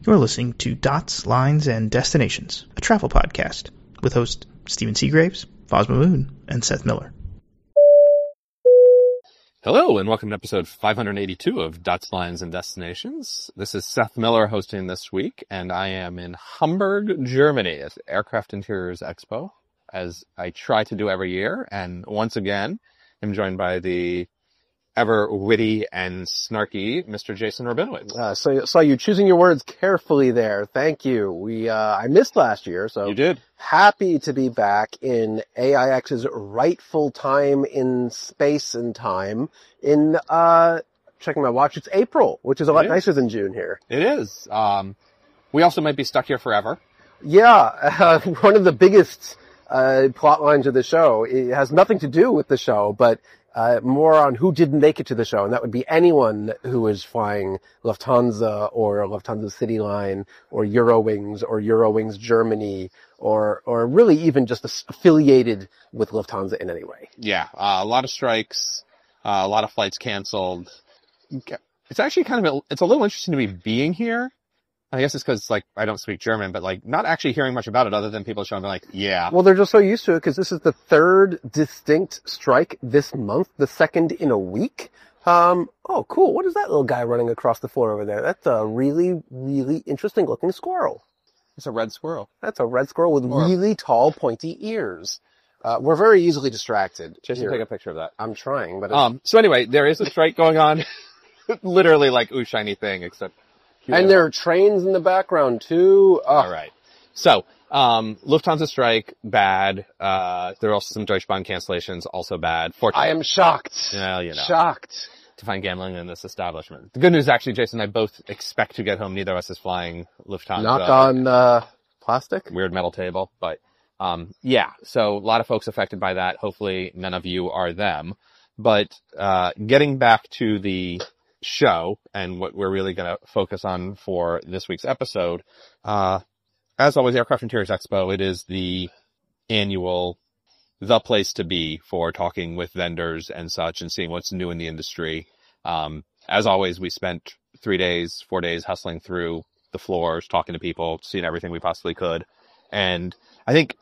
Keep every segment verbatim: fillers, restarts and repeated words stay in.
You're listening to Dots, Lines, and Destinations, a travel podcast with hosts Stephen Seagraves, Fosma Moon, and Seth Miller. Hello, and welcome to episode five hundred eighty-two of Dots, Lines, and Destinations. This is Seth Miller hosting this week, and I am in Hamburg, Germany at Aircraft Interiors Expo, as I try to do every year. And once again, I'm joined by the ever witty and snarky Mister Jason Rabinowitz. Uh, so, so you're choosing your words carefully there. Thank you. We, uh, I missed last year, so. You did. Happy to be back in A I X's rightful time in space and time in, uh, checking my watch, it's April, which is a lot nicer than June here. It is. Um, we also might be stuck here forever. Yeah, uh, one of the biggest, uh, plot lines of the show, it has nothing to do with the show, but Uh, more on who didn't make it to the show, and that would be anyone who was flying Lufthansa or Lufthansa Cityline or Eurowings or Eurowings Germany or or really even just affiliated with Lufthansa in any way. Yeah, uh, a lot of strikes, uh, a lot of flights canceled. It's actually kind of, a, it's a little interesting to be being here. I guess it's because, like, I don't speak German, but, like, not actually hearing much about it other than people showing me, like, yeah. Well, they're just so used to it because this is the third distinct strike this month, the second in a week. Um, oh, cool. What is that little guy running across the floor over there? That's a really, really interesting looking squirrel. It's a red squirrel. That's a red squirrel with Or... really tall, pointy ears. Uh, we're very easily distracted. Jason, here. take a picture of that. I'm trying, but... It's... Um, so anyway, there is a strike going on. Literally like, ooh, shiny thing, except... And know. There are trains in the background, too. Oh. All right. So, um, Lufthansa strike, bad. Uh, there are also some Deutsche Bahn cancellations, also bad. Fortunately, I am shocked. Well, you know. Shocked. To find gambling in this establishment. The good news, actually, Jason and I both expect to get home. Neither of us is flying Lufthansa. Knock on, uh, plastic? Weird metal table. But, um, yeah. So, a lot of folks affected by that. Hopefully, none of you are them. But, uh, getting back to the show and what we're really going to focus on for this week's episode. Uh, as always, Aircraft Interiors Expo, it is the annual, the place to be for talking with vendors and such and seeing what's new in the industry. Um, as always, we spent three days, four days hustling through the floors, talking to people, seeing everything we possibly could. And I think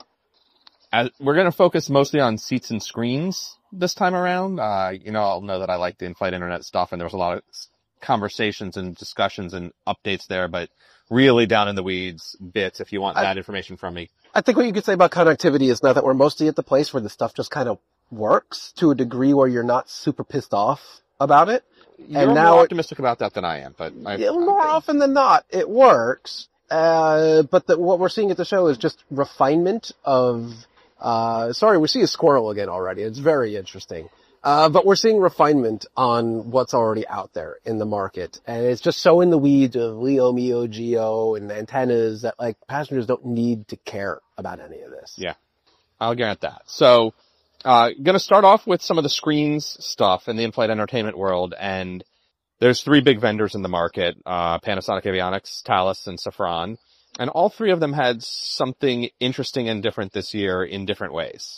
as, we're going to focus mostly on seats and screens this time around. Uh, you know, I'll know that I like the in-flight internet stuff, and there was a lot of conversations and discussions and updates there, but really down in the weeds bits if you want I, that information from me. I think what you could say about connectivity is now that we're mostly at the place where the stuff just kind of works to a degree where you're not super pissed off about it. You're and more now optimistic about that than I am, but I, yeah, more okay. often than not, it works. Uh, but the, what we're seeing at the show is just refinement of Uh, sorry, we see a squirrel again already. It's very interesting. Uh, but we're seeing refinement on what's already out there in the market. And it's just so in the weeds of LEO, MEO, GEO, and antennas that, like, passengers don't need to care about any of this. Yeah. I'll grant that. So, uh, gonna start off with some of the screens stuff in the in-flight entertainment world. And there's three big vendors in the market, uh, Panasonic Avionics, Thales, and Safran. And all three of them had something interesting and different this year in different ways.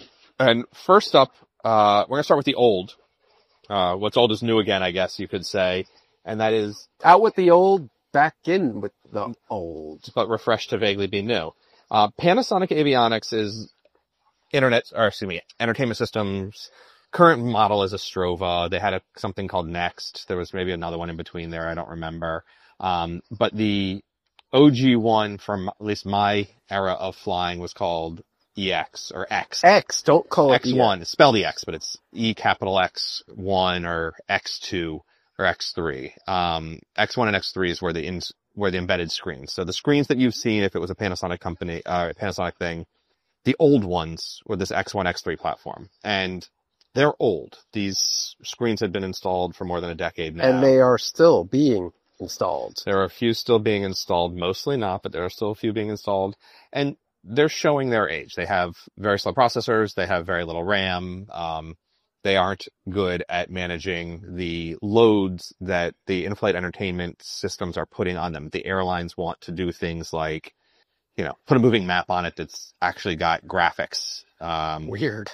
And first up, uh, we're going to start with the old. Uh, what's old is new again, I guess you could say. And that is... Out with the old, back in with the old. But refreshed to vaguely be new. Uh, Panasonic Avionics is internet, or excuse me, entertainment systems. Current model is a Strova. They had a, something called Next. There was maybe another one in between there. I don't remember. Um, but the O G one from at least my era of flying was called E X or X. X, don't call it X one. E X. It's spelled E X, but it's E capital X one or X two or X three. Um, X one and X three is where the in, where the embedded screens. So the screens that you've seen, if it was a Panasonic company, uh, Panasonic thing, the old ones were this X one, X three platform. And they're old. These screens had been installed for more than a decade now. And they are still being installed. There are a few still being installed, mostly not, but there are still a few being installed. And they're showing their age. They have very slow processors. They have very little RAM. Um, they aren't good at managing the loads that the in-flight entertainment systems are putting on them. The airlines want to do things like, you know, put a moving map on it that's actually got graphics. Um, Weird.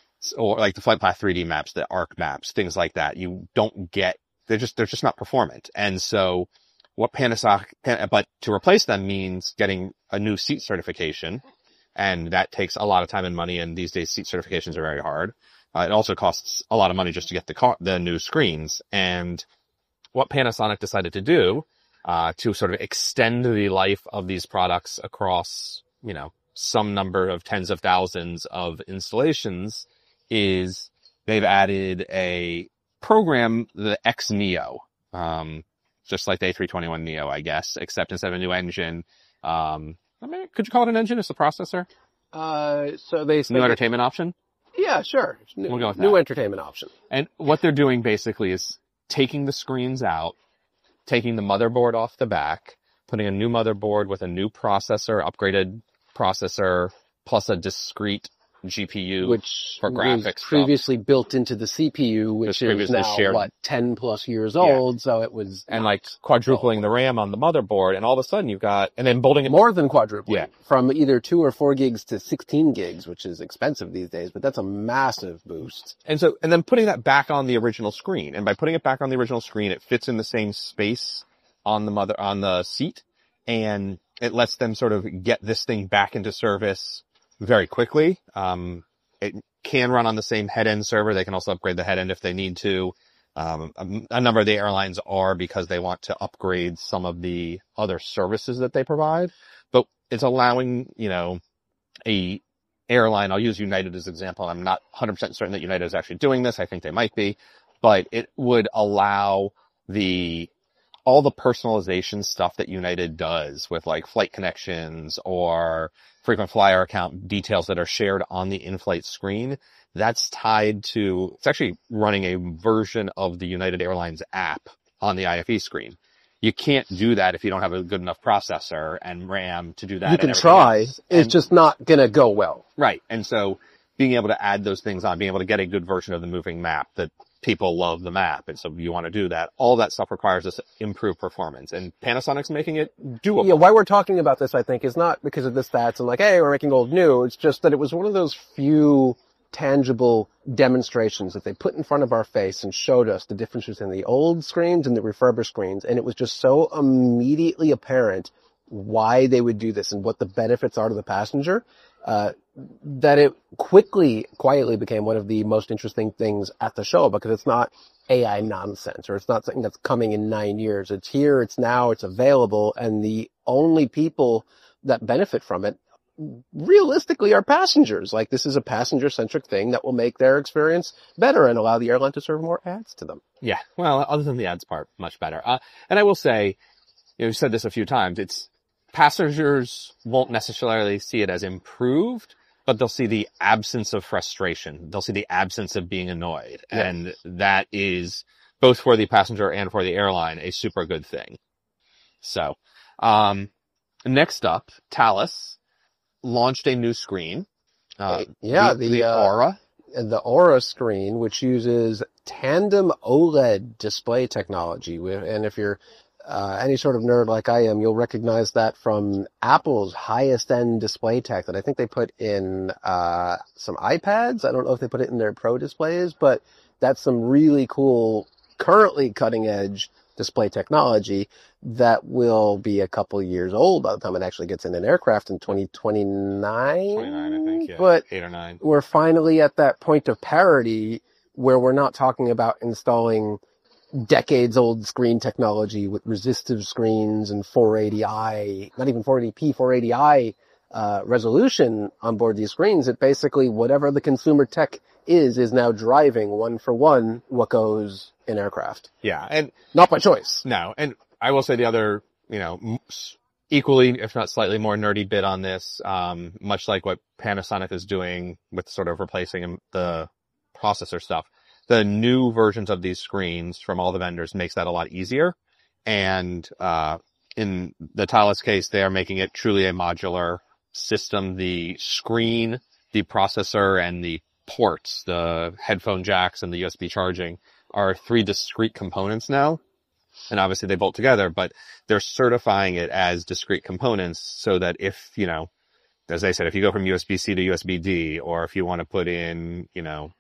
Or like the flight path three D maps, the ARC maps, things like that. You don't get, they're just, they're just not performant. And so what Panasonic, but to replace them means getting a new seat certification. And that takes a lot of time and money. And these days seat certifications are very hard. Uh, it also costs a lot of money just to get the car, the new screens. And what Panasonic decided to do, uh, to sort of extend the life of these products across, you know, some number of tens of thousands of installations is they've added a program, the X Neo, um, just like the A three twenty-one Neo, I guess, except instead of a new engine, um, I mean, could you call it an engine? It's a processor? Uh, so they New entertainment option? Yeah, sure. New, We'll go with new that. entertainment option. And what they're doing basically is taking the screens out, taking the motherboard off the back, putting a new motherboard with a new processor, upgraded processor, plus a discrete G P U, which for graphics was stuff. previously built into the C P U, which Was is previously now, shared. what, ten plus years old, so it was... and like quadrupling the RAM on the motherboard, and all of a sudden you've got, and then bolting it. More than quadrupling. Yeah. From either two or four gigs to sixteen gigs, which is expensive these days, but that's a massive boost. And so, and then putting that back on the original screen. And by putting it back on the original screen, it fits in the same space on the mother, on the seat, and it lets them sort of get this thing back into service very quickly. Um, it can run on the same head-end server. They can also upgrade the head-end if they need to. Um, a, a number of the airlines are because they want to upgrade some of the other services that they provide. But it's allowing, you know, a airline, I'll use United as an example. I'm not one hundred percent certain that United is actually doing this. I think they might be. But it would allow the all the personalization stuff that United does with like flight connections or frequent flyer account details that are shared on the in-flight screen. That's tied to, it's actually running a version of the United Airlines app on the I F E screen. You can't do that if you don't have a good enough processor and RAM to do that. You can and try, else. it's And- just not gonna go well. Right. And so being able to add those things on, being able to get a good version of the moving map that people love the map. And so you want to do that. All that stuff requires this improved performance, and Panasonic's making it doable. Yeah, why we're talking about this, I think, is not because of the stats and like, hey, we're making old new. It's just that it was one of those few tangible demonstrations that they put in front of our face and showed us the differences in the old screens and the refurbished screens. And it was just so immediately apparent why they would do this and what the benefits are to the passenger, uh, that it quickly, quietly became one of the most interesting things at the show, because it's not A I nonsense, or it's not something that's coming in nine years. It's here, it's now, it's available, and the only people that benefit from it realistically are passengers. Like, this is a passenger-centric thing that will make their experience better and allow the airline to serve more ads to them. Yeah. Well, other than the ads part, much better. Uh, and I will say, you know, we've said this a few times, it's passengers won't necessarily see it as improved, but they'll see the absence of frustration. They'll see the absence of being annoyed. Yeah. And that is, both for the passenger and for the airline, a super good thing. So, um, next up, Thales launched a new screen. Uh, Yeah, the, the, the uh, Aura. And the Aura screen, which uses tandem OLED display technology. And if you're uh, any sort of nerd like I am, you'll recognize that from Apple's highest end display tech that I think they put in uh, some iPads. I don't know if they put it in their Pro displays, but that's some really cool, currently cutting edge display technology that will be a couple years old by the time it actually gets in an aircraft in twenty twenty-nine. twenty-nine, I think, yeah. But Eight or nine. we're finally at that point of parity where we're not talking about installing decades old screen technology with resistive screens and four eighty i, not even four eighty p, four eighty i uh, resolution on board these screens. It basically, whatever the consumer tech is, is now driving one for one what goes in aircraft. Yeah. And Not by choice. no, and I will say the other, you know, m- s- equally, if not slightly more nerdy bit on this, um, much like what Panasonic is doing with sort of replacing the processor stuff, the new versions of these screens from all the vendors makes that a lot easier. And, uh, in the Thales case, they are making it truly a modular system. The screen, the processor, and the ports, the headphone jacks and the U S B charging, are three discrete components now. And obviously they bolt together, but they're certifying it as discrete components so that if, you know, as I said, if you go from U S B C to U S B D, or if you want to put in, you know,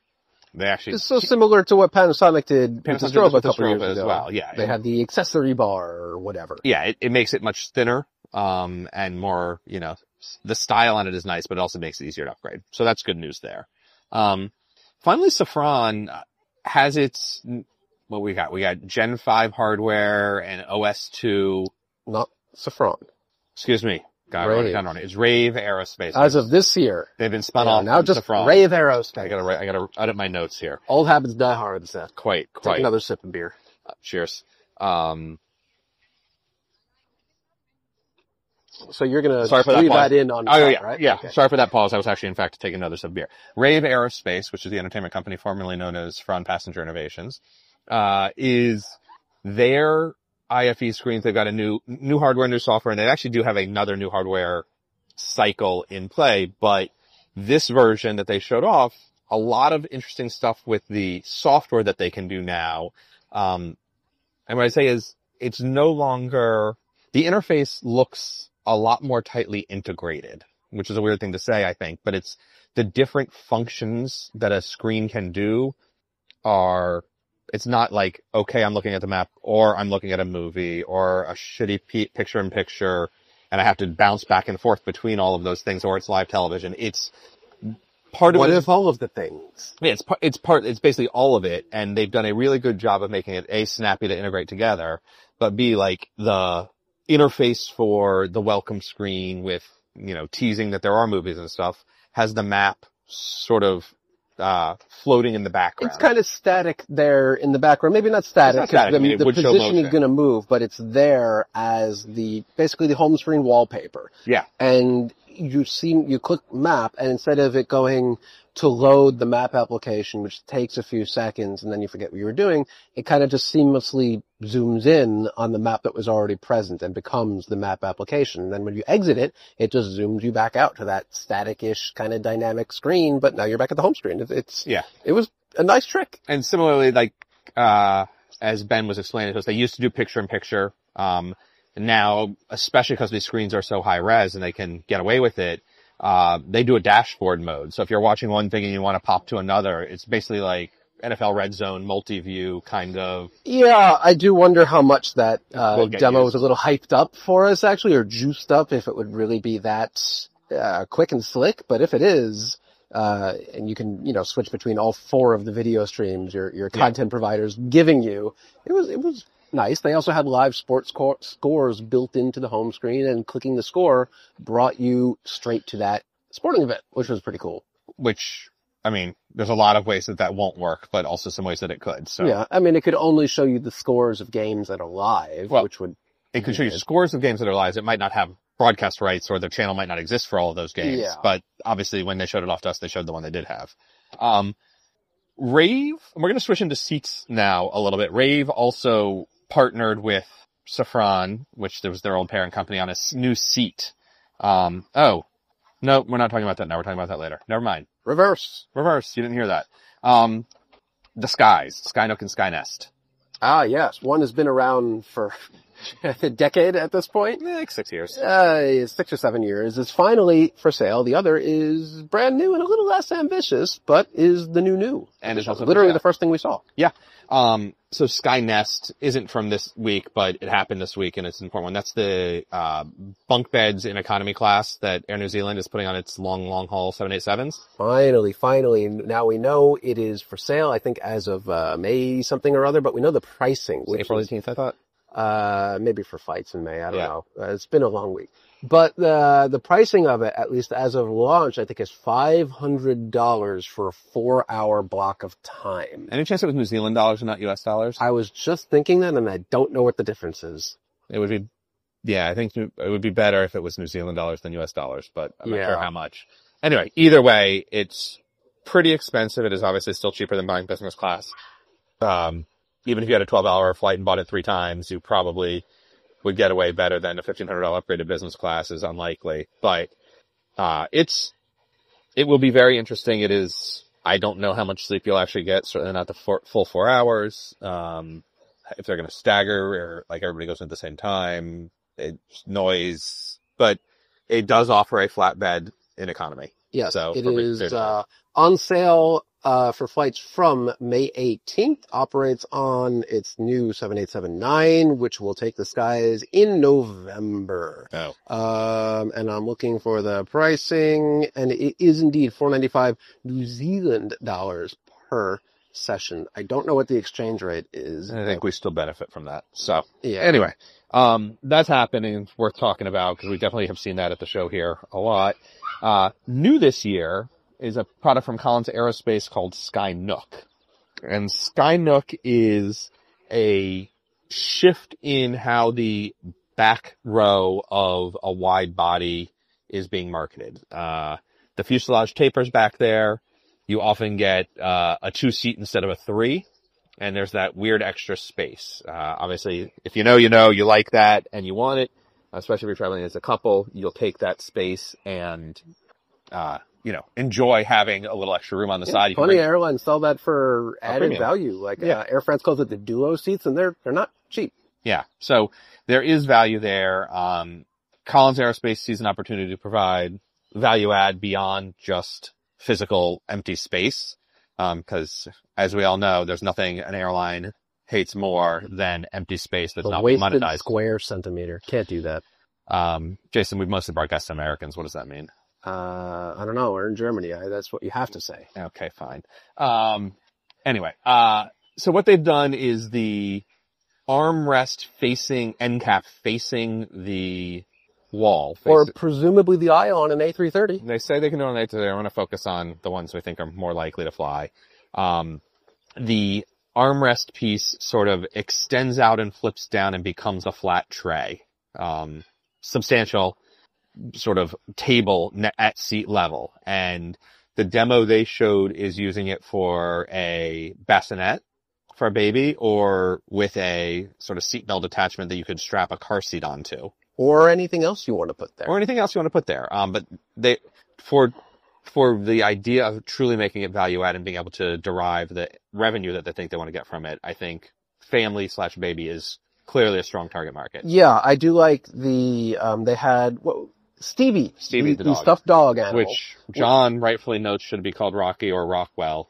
They actually It's so similar to what Panasonic did with the Panasonic strobe did a with the couple strobe years as ago. well. Yeah, They and- had the accessory bar or whatever. yeah, it, it makes it much thinner, um, and more, you know, the style on it is nice, but it also makes it easier to upgrade. So that's good news there. Um, finally, Safran has its, what we got? We got Gen five hardware and O S two. Not Safran. Excuse me. Got Rave. it wrong. It's Rave Aerospace. As of this year. They've been spun Yeah, off now from just Safran. Rave Aerospace. I gotta, write- I gotta edit my notes here. Old habits die hard, Seth. Quite, Take quite. another sip of beer. Uh, cheers. Um, So you're gonna Sorry for that leave pause. that in on Oh, top, yeah, right? yeah. Okay. Sorry for that pause. I was actually, in fact, taking another sip of beer. Rave Aerospace, which is the entertainment company formerly known as Fron Passenger Innovations, uh, is their I F E screens. They've got a new, new hardware, new software, and they actually do have another new hardware cycle in play, but this version that they showed off, a lot of interesting stuff with the software that they can do now. Um, and what I say is, it's no longer, the interface looks a lot more tightly integrated, which is a weird thing to say, I think, but it's the different functions that a screen can do are, it's not like, okay, I'm looking at the map, or I'm looking at a movie, or a shitty p- picture-in-picture, and I have to bounce back and forth between all of those things, or it's live television. It's part of What it. if all of the things? Yeah, it's part, it's part, it's basically all of it, and they've done a really good job of making it A, snappy to integrate together, but B, like the interface for the welcome screen with, you know, teasing that there are movies and stuff, has the map sort of, uh, floating in the background. It's kind of static there in the background. Maybe not static, It's not because static. I mean, it the, the would show position is motion. going to move, but it's there as the, basically the home screen wallpaper. Yeah. And you see, you click map, and instead of it going to load the map application, which takes a few seconds, and then you forget what you were doing, it kind of just seamlessly zooms in on the map that was already present and becomes the map application. And then when you exit it, it just zooms you back out to that static-ish kind of dynamic screen, but now you're back at the home screen. It, it's, Yeah. it was a nice trick. And similarly, like, uh, as Ben was explaining to us, they used to do picture-in-picture. Um, now, especially because these screens are so high-res and they can get away with it, uh, they do a dashboard mode. So if you're watching one thing and you want to pop to another, it's basically like N F L Red Zone, multi-view kind of. Yeah, I do wonder how much that uh, We'll get demo used. was a little hyped up for us, actually, or juiced up, if it would really be that uh, quick and slick. But if it is, uh, and you can, you know, switch between all four of the video streams your your Yeah. content providers giving you, it was it was nice. They also had live sports sco- scores built into the home screen, and clicking the score brought you straight to that sporting event, which was pretty cool. Which, I mean, there's a lot of ways that that won't work, but also some ways that it could. So Yeah, I mean, it could only show you the scores of games that are live, Well, which would it could show you Good. scores of games that are live. It might not have broadcast rights, or the channel might not exist for all of those games. Yeah. But obviously, when they showed it off to us, they showed the one they did have. Um, Rave, and we're going to switch into seats now a little bit. Rave also partnered with Safran, which was their old parent company, on a s- new seat. Um, oh, no, we're not talking about that now. We're talking about that later. Never mind. reverse. Reverse. You didn't hear that. Um, the Skies, Skynook and Skynest. Ah, yes. One has been around for a decade at this point. Eh, like six years. Uh, six or seven years. It's finally for sale. The other is brand new and a little less ambitious, but is the new new. And it's also for literally sale. the first thing we saw. Yeah. Um, so Skynest isn't from this week, but it happened this week and it's an important one. That's the, uh, bunk beds in economy class that Air New Zealand is putting on its long, long haul seven eighty-sevens. Finally, finally. Now we know it is for sale, I think as of, uh, May something or other, but we know the pricing. Which April is, eighteenth, I thought. Uh, maybe for fights in May. I don't Yeah. know. Uh, it's been a long week. But the, the pricing of it, at least as of launch, I think is five hundred dollars for a four hour block of time. Any chance it was New Zealand dollars and not U S dollars? I was just thinking that, and I don't know what the difference is. It would be, yeah, I think it would be better if it was New Zealand dollars than U S dollars, but I'm not Yeah. sure how much. Anyway, either way, it's pretty expensive. It is obviously still cheaper than buying business class. Um, even if you had a twelve hour flight and bought it three times, you probably would get away better than a fifteen hundred dollars upgrade to business class is unlikely. But, uh, it's, it will be very interesting. It is, I don't know how much sleep you'll actually get, certainly not the four, full four hours. Um, if they're going to stagger or like everybody goes in at the same time, it's noise, but it does offer a flat bed in economy. Yes, So, it for is reasons- uh, on sale uh, for flights from May eighteenth, operates on its new seven eight seven nine, which will take the skies in November. Oh. Um, and I'm looking for the pricing, and it is indeed four ninety-five New Zealand dollars per session. I don't know what the exchange rate is. I think we still benefit from that. So Yeah. anyway, um, that's happening. It's worth talking about because we definitely have seen that at the show here a lot. Uh, new this year is a product from Collins Aerospace called Skynook. And Skynook is a shift in how the back row of a wide body is being marketed. Uh, the fuselage tapers back there. You often get uh, a two-seat instead of a three, and there's that weird extra space. Uh, obviously, if you know, you know, you like that and you want it, especially if you're traveling as a couple, you'll take that space and, uh, you know, enjoy having a little extra room on the Yeah, side. You can Funny bring- airlines sell that for added premium. value. Like Yeah. uh, Air France calls it the duo seats, and they're they're not cheap. Yeah, so there is value there. Um, Collins Aerospace sees an opportunity to provide value add beyond just physical empty space. Um, cause as we all know, there's nothing an airline hates more than empty space that's The not wasted monetized. square centimeter. Can't do that. Um, Jason, we've mostly broadcast to Americans. What does that mean? Uh, I don't know. We're in Germany. I, that's what you have to say. Okay, fine. Um, anyway, uh, so what they've done is the armrest facing, end cap facing the wall. Or Face- presumably the eye on an A three thirty. They say they can do it on A today. I want to focus on the ones we think are more likely to fly. Um, the armrest piece sort of extends out and flips down and becomes a flat tray. Um, substantial sort of table ne- at seat level. And the demo they showed is using it for a bassinet for a baby or with a sort of seatbelt attachment that you could strap a car seat onto. Or anything else you want to put there. Or anything else you want to put there. Um, but they, for, for the idea of truly making it value add and being able to derive the revenue that they think they want to get from it, I think family slash baby is clearly a strong target market. Yeah, I do like the, um, they had, what, Stevie. Stevie the the dog. stuffed dog animal. Which John rightfully notes should be called Rocky or Rockwell,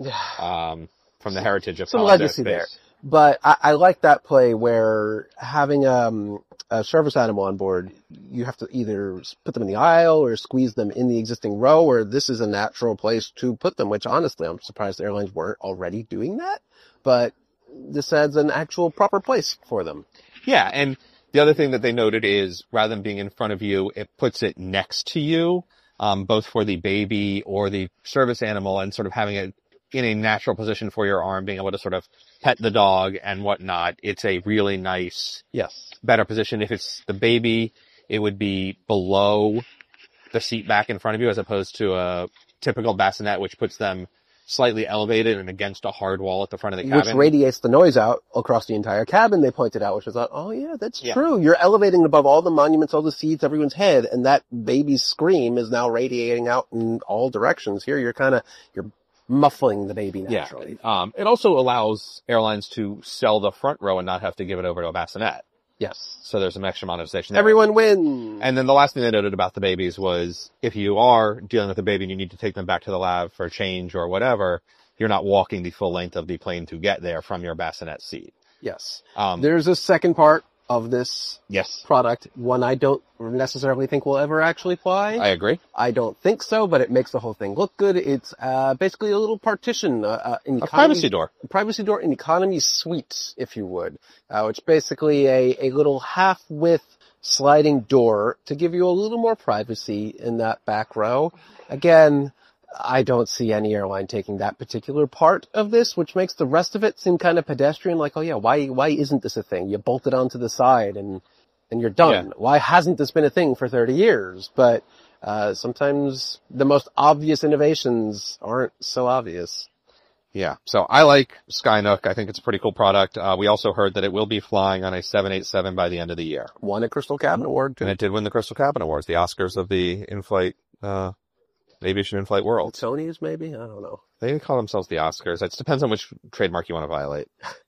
um, from the heritage of Some Collins legacy Aerospace. there. But I, I like that play where having um, a service animal on board, you have to either put them in the aisle or squeeze them in the existing row, or this is a natural place to put them, which honestly, I'm surprised the airlines weren't already doing that. But this adds an actual proper place for them. Yeah, and the other thing that they noted is rather than being in front of you, it puts it next to you, um, both for the baby or the service animal, and sort of having it in a natural position for your arm, being able to sort of pet the dog and whatnot. It's a really nice, Yes. better position. If it's the baby, it would be below the seat back in front of you as opposed to a typical bassinet, which puts them slightly elevated and against a hard wall at the front of the cabin. Which radiates the noise out across the entire cabin, they pointed out, which was like, oh yeah, that's Yeah. true. You're elevating above all the monuments, all the seats, everyone's head, and that baby's scream is now radiating out in all directions. Here you're kind of, you're muffling the baby naturally. Yeah. Um, it also allows airlines to sell the front row and not have to give it over to a bassinet. Yes. So there's some extra monetization there. Everyone wins. And then the last thing they noted about the babies was if you are dealing with a baby and you need to take them back to the lab for change or whatever, you're not walking the full length of the plane to get there from your bassinet seat. Yes. Um, There's a second part of this yes, product, one I don't necessarily think will ever actually fly. I agree. I don't think so, but it makes the whole thing look good. It's uh, basically a little partition, uh, uh, in A privacy door. privacy door in economy suite, if you would, uh, which basically a, a little half-width sliding door to give you a little more privacy in that back row. Again, I don't see any airline taking that particular part of this, which makes the rest of it seem kind of pedestrian. Like, oh yeah, why why isn't this a thing? You bolt it onto the side and and you're done. Yeah. Why hasn't this been a thing for thirty years? But uh sometimes the most obvious innovations aren't so obvious. Yeah. So I like Skynook. I think it's a pretty cool product. Uh, we also heard that it will be flying on a seven eighty-seven by the end of the year. Won a Crystal Cabin Award too. And it did win the Crystal Cabin Awards, the Oscars of the in-flight, uh, aviation in-flight world. Tony's maybe? I don't know. They call themselves the Oscars. It depends on which trademark you want to violate.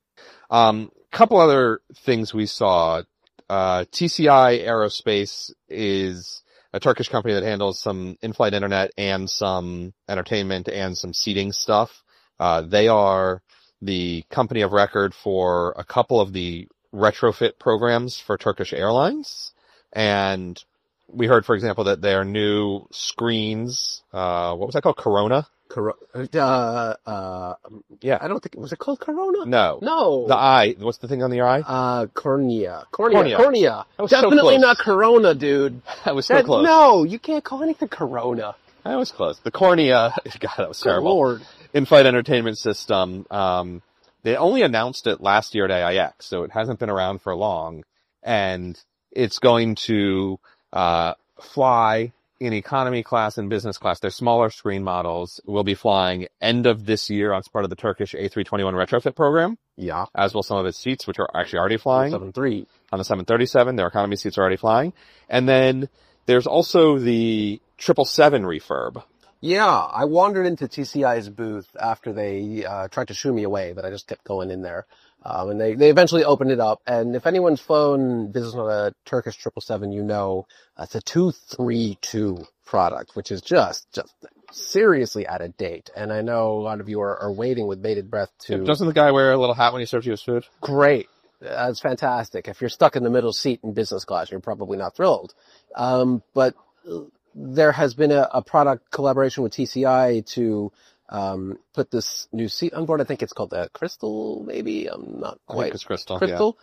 Um, couple other things we saw. Uh, T C I Aerospace is a Turkish company that handles some in-flight internet and some entertainment and some seating stuff. Uh, they are the company of record for a couple of the retrofit programs for Turkish Airlines. And we heard, for example, that their new screens, uh, what was that called? Corona? Cor- uh, uh, Yeah. I don't think, was it called Corona? No. No. The eye. What's the thing on your eye? Uh, cornea. Cornea. Cornea. Cornea. That was so Definitely close. not Corona, dude. That was so That- close. No, you can't call anything Corona. I was close. The cornea. God, that was Good terrible. Lord. In-flight entertainment system. Um, they only announced it last year at A I X, so it hasn't been around for long. And it's going to, uh, fly in economy class and business class. Their smaller screen models will be flying end of this year as part of the Turkish A three twenty-one retrofit program, Yeah. as will some of its seats, which are actually already flying. seven three. On the seven thirty-seven, their economy seats are already flying. And then there's also the triple seven refurb. Yeah, I wandered into T C I's booth after they uh, tried to shoo me away, but I just kept going in there. Um, and they, they eventually opened it up. And if anyone's flown business on a Turkish triple seven, you know uh, it's a two three two product, which is just just seriously out of date. And I know a lot of you are, are waiting with bated breath to. Doesn't the guy wear a little hat when he serves you his food? Great. That's fantastic. If you're stuck in the middle seat in business class, you're probably not thrilled. Um, but there has been a, a product collaboration with T C I to um, put this new seat on board. I think it's called the Crystal, maybe. I'm not I quite. think it's Crystal. Crystal.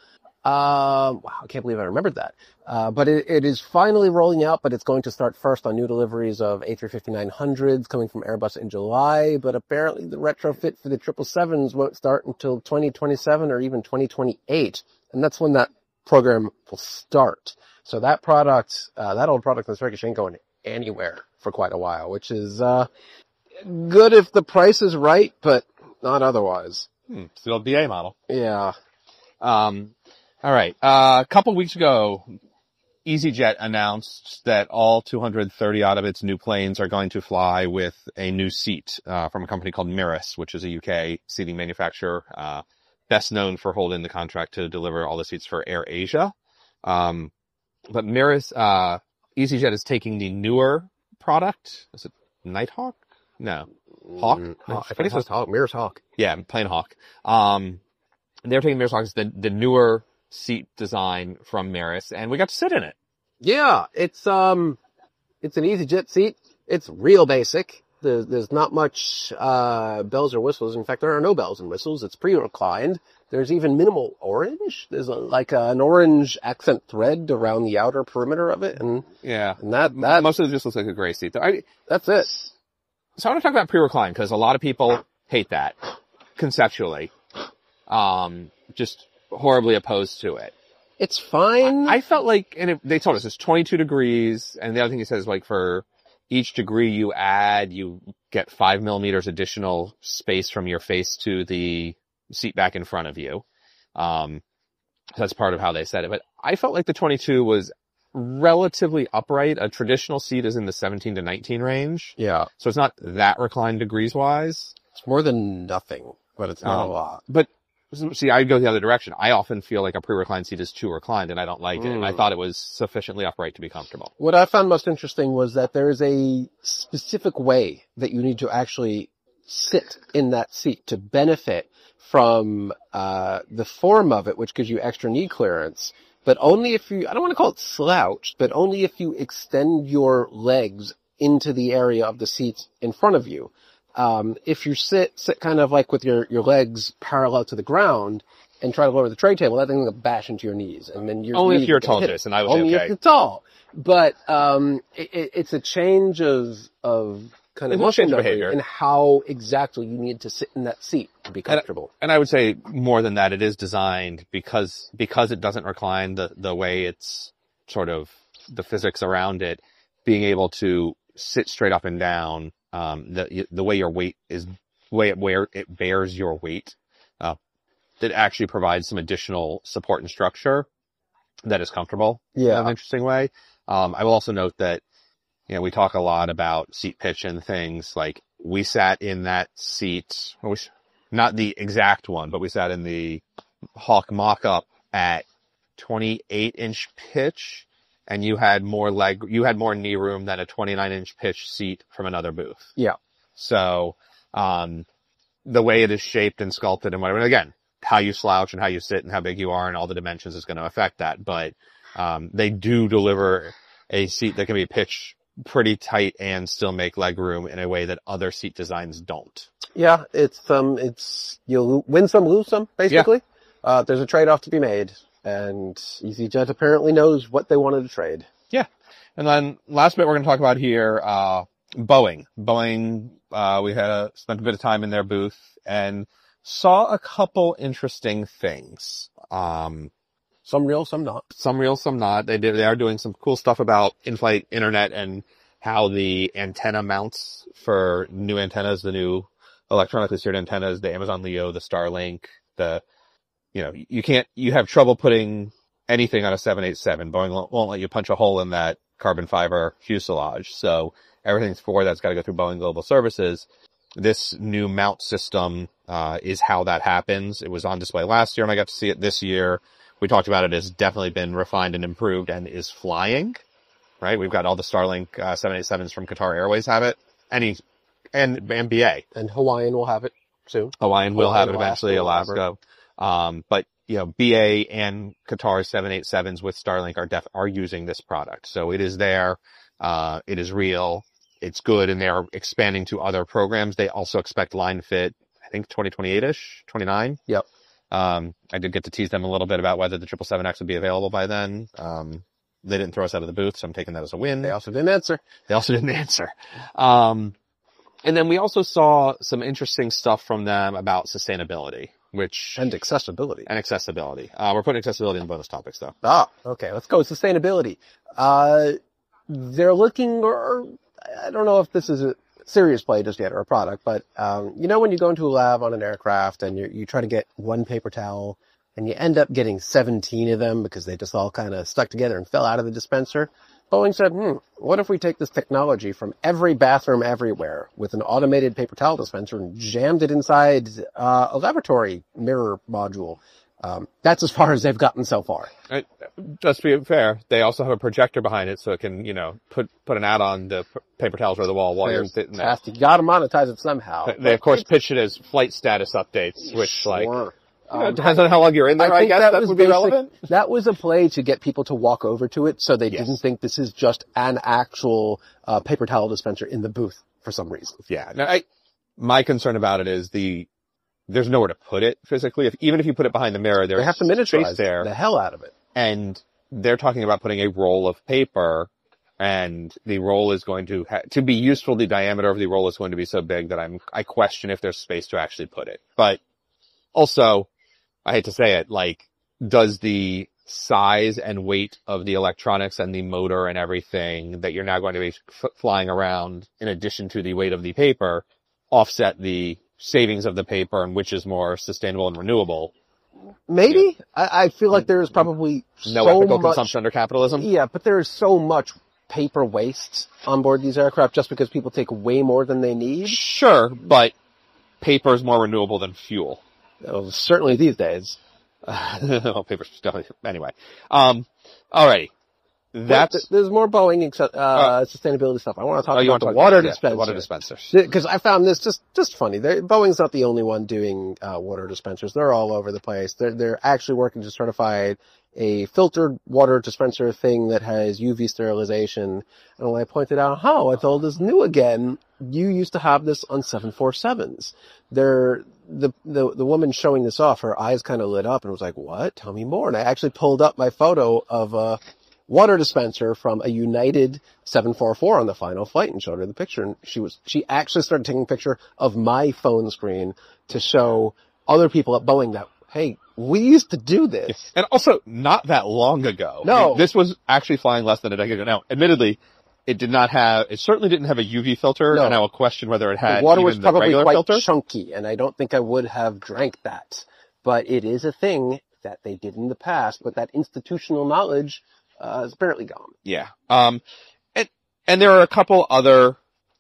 Um, wow, I can't believe I remembered that. Uh, but it, it is finally rolling out, but it's going to start first on new deliveries of A three fifty nine hundreds coming from Airbus in July. But apparently the retrofit for the triple sevens won't start until twenty twenty-seven or even twenty twenty-eight. And that's when that program will start. So that product, uh, that old product in Turkish ain't going anywhere for quite a while, which is, uh, good if the price is right, but not otherwise. Hmm, it's the old B A model. Yeah. Um, all right. Uh, a couple weeks ago, EasyJet announced that all two hundred thirty out of its new planes are going to fly with a new seat uh, from a company called Mirus, which is a U K seating manufacturer, uh, best known for holding the contract to deliver all the seats for AirAsia. Um, but Mirus, uh, EasyJet is taking the newer product. Is it Nighthawk? No. Hawk? Mm, No, I think it says Hawk. Mirror's Hawk. Yeah, plane Hawk. Um, they're taking Mirus Hawk, the, the newer seat design from Mirus, and we got to sit in it. Yeah, it's um, it's an EasyJet seat. It's real basic. There's there's not much uh bells or whistles. In fact, there are no bells and whistles. It's pre-reclined. There's even minimal orange. There's a, like a, an orange accent thread around the outer perimeter of it, and Yeah. and that that Most of it just looks like a gray seat. I, that's it. so I want to talk about pre-recline because a lot of people hate that conceptually. Um, just horribly opposed to it. It's fine. I felt like, and it, they told us it's twenty-two degrees, and the other thing he says, like, for each degree you add, you get five millimeters additional space from your face to the seat back in front of you. Um, so that's part of how they said it. But I felt like the twenty-two was relatively upright. A traditional seat is in the seventeen to nineteen range. yeah, So it's not that reclined degrees wise. it's more than nothing, but it's not Um, a lot. But see, I go the other direction. I often feel like a pre-reclined seat is too reclined and I don't like it. And I Mm. thought it was sufficiently upright to be comfortable. What I found most interesting was that there is a specific way that you need to actually sit in that seat to benefit from uh the form of it, which gives you extra knee clearance, but only if you, I don't want to call it slouched, but only if you extend your legs into the area of the seat in front of you. Um, if you sit, sit kind of like with your, your legs parallel to the ground and try to lower the tray table, that thing's gonna bash into your knees. And then your Only if knees you're are gonna tall, hit. Jason. I would Only say if okay. you're tall. But, um, it, it, it's a change of, of kind of It's a muscle change of memory behavior. and how exactly you need to sit in that seat to be comfortable. And I would say more than that, it is designed because, because it doesn't recline the, the way it's sort of the physics around it, being able to sit straight up and down, um, the, the way your weight is, way it, where it bears your weight, uh, that actually provides some additional support and structure that is comfortable Yeah. in an interesting way. Um, I will also note that, you know, we talk a lot about seat pitch and things. Like, we sat in that seat, or we, not the exact one, but we sat in the Hawk mock-up at twenty-eight inch pitch, and you had more leg, you had more knee room than a twenty-nine inch pitch seat from another booth. Yeah. So, um, the way it is shaped and sculpted and whatever, and again, how you slouch and how you sit and how big you are and all the dimensions is going to affect that. But, um, they do deliver a seat that can be pitched pretty tight and still make leg room in a way that other seat designs don't. Yeah, it's, um, it's, you'll win some, lose some, basically. Yeah. Uh, there's a trade-off to be made, and EasyJet apparently knows what they wanted to trade. Yeah. And then last bit we're going to talk about here, uh, Boeing. Boeing, uh, we had a, spent a bit of time in their booth and saw a couple interesting things. Um, some real, some not. Some real, some not. They did, they are doing some cool stuff about in-flight internet and how the antenna mounts for new antennas, the new electronically steered antennas, the Amazon Leo, the Starlink, the, you know, you can't, you have trouble putting anything on a seven eighty-seven. Boeing won't, won't let you punch a hole in that carbon fiber fuselage. So everything's for that's got to go through Boeing Global Services. This new mount system, uh, is how that happens. It was on display last year and I got to see it this year. We talked about it. It's definitely been refined and improved and is flying, right? We've got all the Starlink, uh, seven eighty-sevens from Qatar Airways have it. Any, and, and B A. And Hawaiian will have it soon. Hawaiian will Hawaiian have it eventually, Alaska. Alaska. Um, but, you know, B A and Qatar seven eighty-sevens with Starlink are def, are using this product. So it is there. Uh, it is real. It's good. And they're expanding to other programs. They also expect line fit, I think twenty twenty-eight-ish, twenty-nine. Yep. Um, I did get to tease them a little bit about whether the triple seven X would be available by then. Um, they didn't throw us out of the booth, so I'm taking that as a win. They also didn't answer. They also didn't answer. Um, and then we also saw some interesting stuff from them about sustainability, which and accessibility and accessibility. Uh, we're putting accessibility in the bonus topics though. Ah, okay. Let's go. Sustainability. Uh, they're looking, or I don't know if this is a serious play just yet or a product, but, um, you know, when you go into a lab on an aircraft and you you try to get one paper towel and you end up getting seventeen of them because they just all kind of stuck together and fell out of the dispenser. Boeing said, hmm, what if we take this technology from every bathroom everywhere with an automated paper towel dispenser and jammed it inside uh, a laboratory mirror module? Um, that's as far as they've gotten so far. Uh, just to be fair, they also have a projector behind it so it can, you know, put put an ad on the p- paper towels or the wall while you're sitting there. You gotta monetize it somehow. They, of course, pitch it as flight status updates, which, sure. like, you know, Um, depends on how long you're in there, I, I guess that, that was would be basic- relevant. That was a play to get people to walk over to it so they Yes. didn't think this is just an actual uh, paper towel dispenser in the booth for some reason. Yeah. Now, I, my concern about it is the, there's nowhere to put it physically. If, even if you put it behind the mirror, there's They have to space miniaturize there. the hell out of it. And they're talking about putting a roll of paper, and the roll is going to, ha- to be useful, the diameter of the roll is going to be so big that I'm, I question if there's space to actually put it. But also, I hate to say it, like, does the size and weight of the electronics and the motor and everything that you're now going to be f- flying around, in addition to the weight of the paper, offset the savings of the paper and which is more sustainable and renewable? Maybe. I, I feel like there's probably No so ethical much, consumption under capitalism? Yeah, but there is so much paper waste on board these aircraft just because people take way more than they need. Sure, but paper is more renewable than fuel. Well, certainly these days. well, paper's definitely, anyway. Um, alrighty. That's, Wait, there's more Boeing except, uh, uh, sustainability stuff. I want to talk oh, you about want the to talk water yeah, the dispenser. water dispensers. Because I found this just, just funny. They're, Boeing's not the only one doing, uh, water dispensers. They're all over the place. They're, they're actually working to certify a filtered water dispenser thing that has U V sterilization. And when I pointed out how it's old is new again, you used to have this on seven forty-sevens. They're, the, the, the woman showing this off, her eyes kind of lit up and was like, what? Tell me more. And I actually pulled up my photo of a water dispenser from a United seven forty-four on the final flight and showed her the picture. And she was, she actually started taking a picture of my phone screen to show other people at Boeing that, hey, we used to do this. And also, not that long ago. No. I mean, this was actually flying less than a decade ago. Now, admittedly, it did not have, it certainly didn't have a U V filter, No. and I will question whether it had The water even was the probably regular quite filter. chunky, and I don't think I would have drank that. But it is a thing that they did in the past, but that institutional knowledge uh, is apparently gone. Yeah. Um, and, and there are a couple other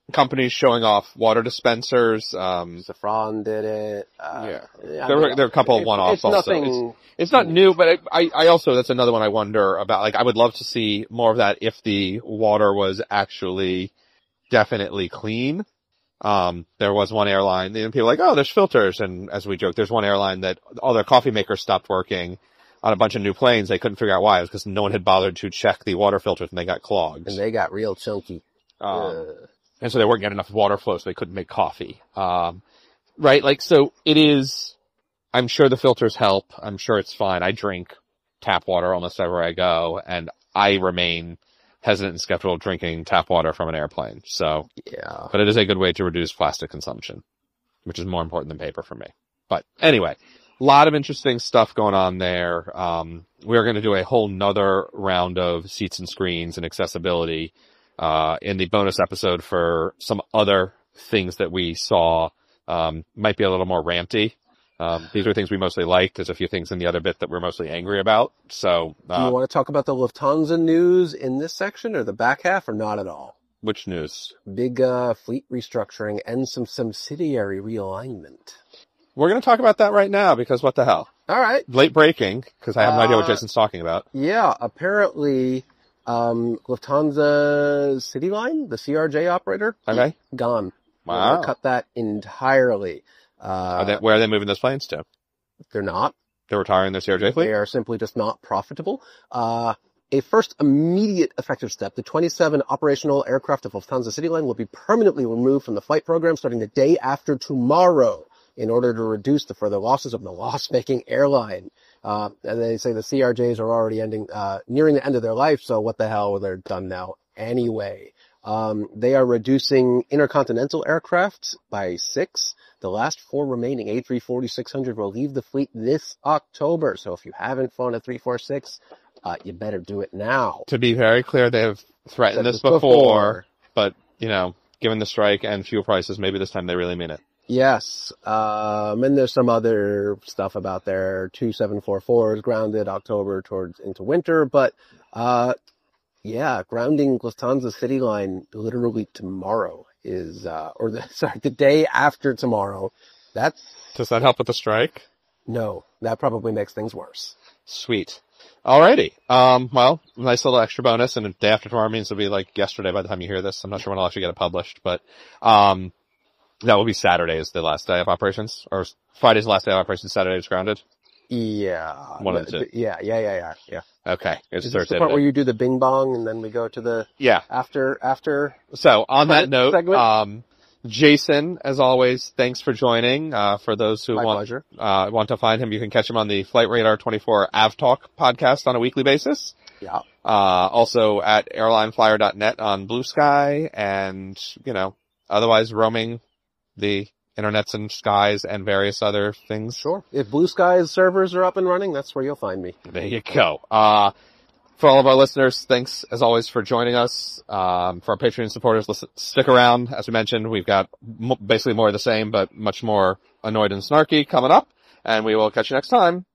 companies showing off water dispensers. Um, Safran did it. Uh, yeah. yeah, There were, there are a couple of it's- one-offs it's also. nothing- It's, it's not new, but I, I, I also, that's another one I wonder about. Like, I would love to see more of that if the water was actually definitely clean. Um, there was one airline, and people were like, oh, there's filters. And as we joke, there's one airline that all their coffee makers stopped working on a bunch of new planes. They couldn't figure out why. It was because no one had bothered to check the water filters and they got clogged. And they got real chunky. Um, Uh, and so they weren't getting enough water flow, so they couldn't make coffee. Um, right? Like, so it is, I'm sure the filters help. I'm sure it's fine. I drink tap water almost everywhere I go, and I remain hesitant and skeptical of drinking tap water from an airplane. So, yeah. but it is a good way to reduce plastic consumption, which is more important than paper for me. But anyway, a lot of interesting stuff going on there. Um, we're going to do a whole nother round of seats and screens and accessibility Uh, in the bonus episode for some other things that we saw. Um, might be a little more ranty. Um, these are things we mostly liked. There's a few things in the other bit that we're mostly angry about. So, Do you uh, want to talk about the Lufthansa news in this section or the back half or not at all? which news? Big, uh, fleet restructuring and some subsidiary realignment. We're going to talk about that right now because what the hell? All right. Late breaking, because I have no idea what Uh, Jason's talking about. Yeah, apparently, um, Lufthansa CityLine, the C R J operator, Okay. gone. We're Wow. gonna cut that entirely. Uh, Are they, where are they moving those planes to? they're not. They're retiring their C R J fleet? They are simply just not profitable. Uh, a first immediate effective step, the twenty-seven operational aircraft of Lufthansa CityLine will be permanently removed from the flight program starting the day after tomorrow in order to reduce the further losses of the loss-making airline. Uh, and they say the C R Js are already ending, uh, nearing the end of their life, so what the hell, they're done now anyway. Um, they are reducing intercontinental aircraft by six. The last four remaining A three forty six hundred will leave the fleet this October. So if you haven't flown a three forty-six, uh, you better do it now. To be very clear, they have threatened Said this this before, before. but, you know, given the strike and fuel prices, maybe this time they really mean it. Yes. Um, and there's some other stuff about their two seven four fours grounded October towards into winter, but, uh, yeah, grounding Lufthansa CityLine literally tomorrow is, uh, or the, sorry, the day after tomorrow. That's, Does that help with the strike? no, that probably makes things worse. Sweet. Alrighty. Um, well, nice little extra bonus, and the day after tomorrow means it'll be like yesterday by the time you hear this. I'm not sure when I'll actually get it published, but, um, that will be Saturday is the last day of operations, or Friday's the last day of operations, Saturday is grounded. Yeah. One of the two. Yeah, yeah, yeah, yeah, yeah. Okay. It's Is this Thursday the part today. where you do the bing bong and then we go to the Yeah. after, after? So on that Credit note, segment? um, Jason, as always, thanks for joining. Uh, for those who My want, pleasure. uh, want to find him, you can catch him on the Flight Radar twenty-four AvTalk podcast on a weekly basis. Yeah. Uh, also at airline flyer dot net on Blue Sky, and, you know, otherwise roaming the internets and skies and various other things. Sure. If Blue Sky's servers are up and running, that's where you'll find me. There you go. Uh, for all of our listeners, thanks as always for joining us. Um, for our Patreon supporters, listen, stick around. As we mentioned, we've got m- basically more of the same, but much more annoyed and snarky coming up, and we will catch you next time